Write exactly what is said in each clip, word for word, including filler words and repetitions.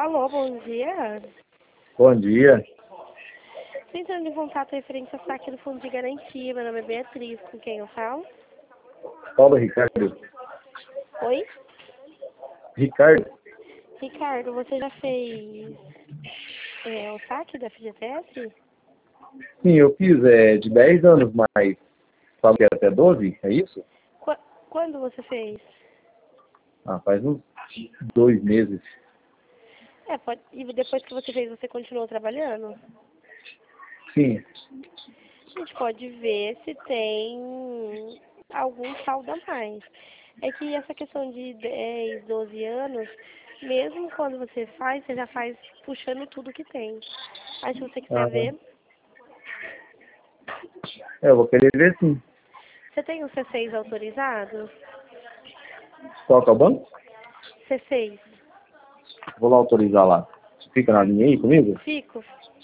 Alô, bom dia. Bom dia. Estou entrando em contato referente ao saque do fundo de garantia. Meu nome é Beatriz, com quem eu falo? Paulo Ricardo. Oi? Ricardo? Ricardo, você já fez é, o saque da F G T S? Sim, eu fiz é, de dez anos, mas falo que é até doze, é isso? Qu quando você fez? Ah, faz uns dois meses. É, pode... E depois que você fez, você continuou trabalhando? Sim. A gente pode ver se tem algum saldo a mais. É que essa questão de dez, doze anos, mesmo quando você faz, você já faz puxando tudo que tem. Aí se você quiser Ah, ver, é, eu vou querer ver sim. você tem o C seis autorizado? Qual que é o banco? C seis. Vou lá autorizar lá. Você fica na linha aí comigo? Fico.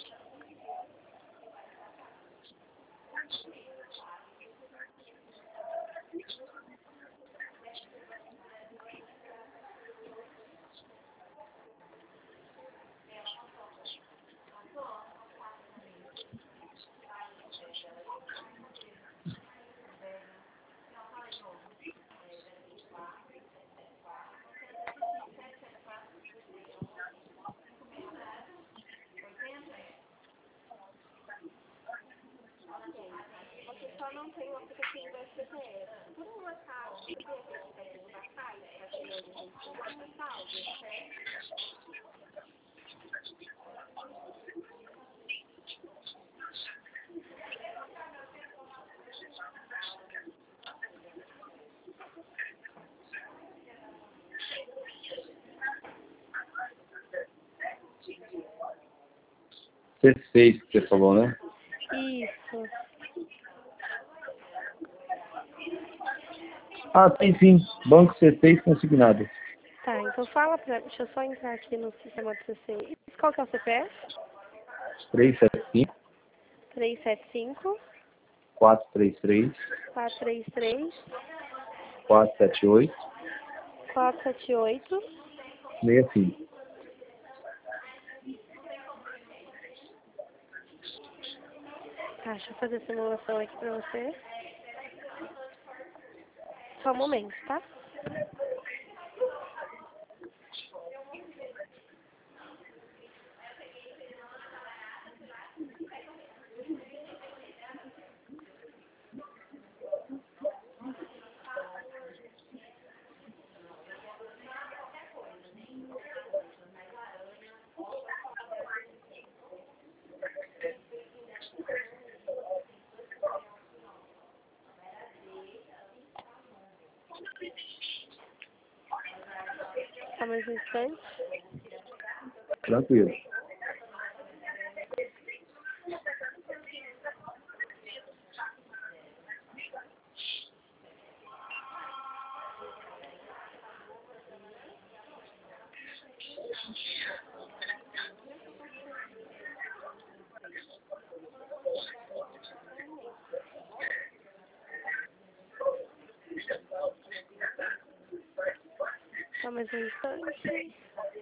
Só não tem o aplicativo do S G T S. Por um acaso, você tem o aplicativo da Caixa para ter algum saldo? C seis que você falou, né? Isso. Ah, tem sim. Banco C seis consignado. Tá, então fala pra... Deixa eu só entrar aqui no sistema do C seis. Qual que é o C P F? três sete cinco, três sete cinco, quatro três três, quatro três três, quatro sete oito, quatro sete oito. seis cinco. Tá, deixa eu fazer a simulação aqui pra você. Só um momento, tá? Só mais um instante. Tranquilo. Só mais um instante.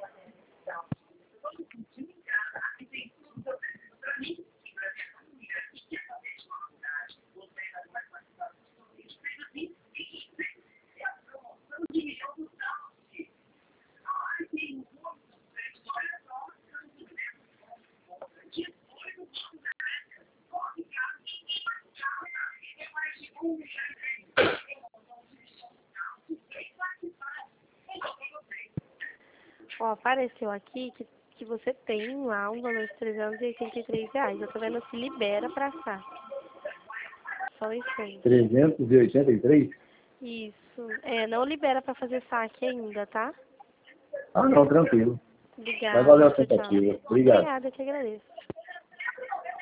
Ó, apareceu aqui que, que você tem lá um valor de trezentos e oitenta e três reais. Eu tô vendo se libera pra saque. Só um instante. trezentos e oitenta e três? Isso. É, não libera pra fazer saque ainda, tá? Ah, não, tranquilo. Vai valer Obrigada. a Tchau, tchau. tentativa. Obrigado. Obrigada, eu que agradeço.